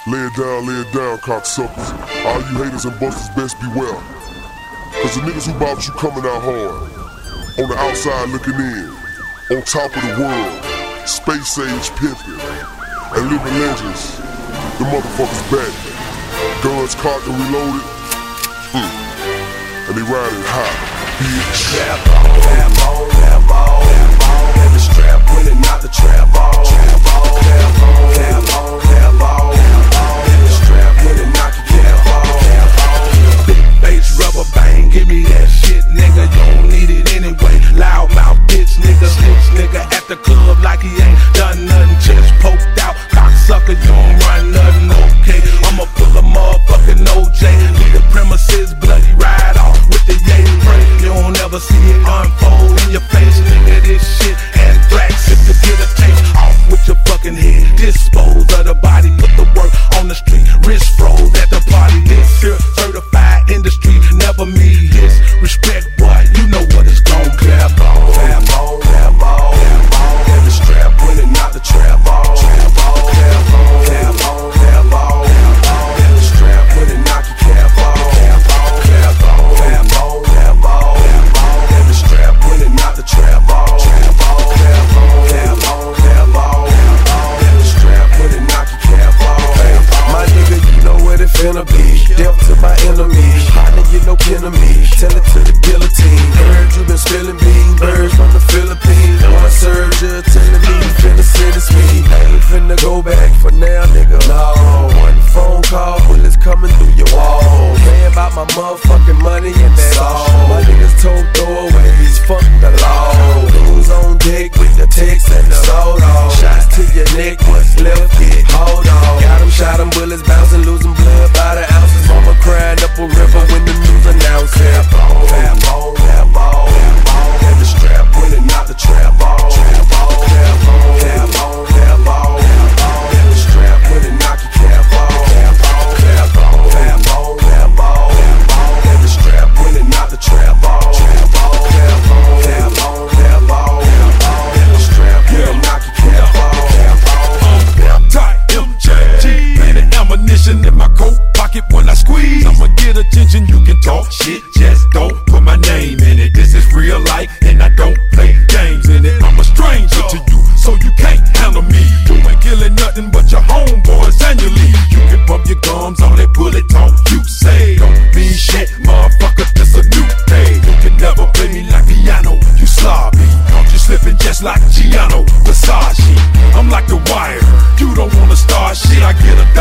Lay it down, cocksuckers. All you haters and busters best beware. Cause the niggas who bout you coming out hard. On the outside looking in. On top of the world. Space age pimping. And living legends. The motherfuckers back. Guns cocked and reloaded. And they riding high. Bitch. Trap on, every strap winning, not the trap ball. Trap on, every strap winning, not the trap ball. Big bass rubber bang, give me that shit, nigga. You don't need it anyway. Loud mouth bitch, nigga. Snitch nigga at the club like he ain't done nothing. Chest poked out, cocksucker, you don't run nothing. Okay, I'ma pull a motherfucking OJ. Leave the premises bloody, ride off with the yay spray. You don't ever see it unfold in your face, nigga. This shit anthrax. If you get a taste off with your fucking head, dispose of the body, put the work on the street. Wrist froze at the party. This here certified industry, never me his respect, boy. You know what it's gon' clap on. Every strap winning, not the trap ball. Every strap winning, not the cap ball. Every strap winning, not the trap ball. Every strap winning, not the cap ball. My nigga, you know what it finna be. Death to my enemies. Partner, you know kin of me. Tell it to the guillotine. Heard you been spilling beans. Birds from the Philippines. One surgeon telling me you finna sentence me. I ain't finna go back for now, nigga. No, one phone call, bullets coming through your wall. Pay about my motherfucking money and that's all. My niggas told throwaways, fuck the law. Who's on deck with the text and the sold off. Shots to your neck, what's left, get hold on. Got him, shot him, bullets bouncing, losing blood by the ounces. Mama crying up a river when the news announced it. Every strap winning, not the trap ball. Every strap winning, not the cap ball. Every strap winning, not the trap ball. Every strap winning, not the cap ball. Tight MJG, planted ammunition in my coat pocket when I squeeze. I'ma get attention, you can talk shit, just don't put my name in it. This is real life, and I don't play games in it. I'm a stranger to you, so you can't handle me. You ain't killing nothing but your homeboys annually. You can bump your gums on that bullet talk you say. Don't mean shit, motherfucker, this a new day. You can never play me like piano, you sloppy. Don't you slipping just like Gianno Versace. I'm like the Wire, you don't wanna start shit, I get a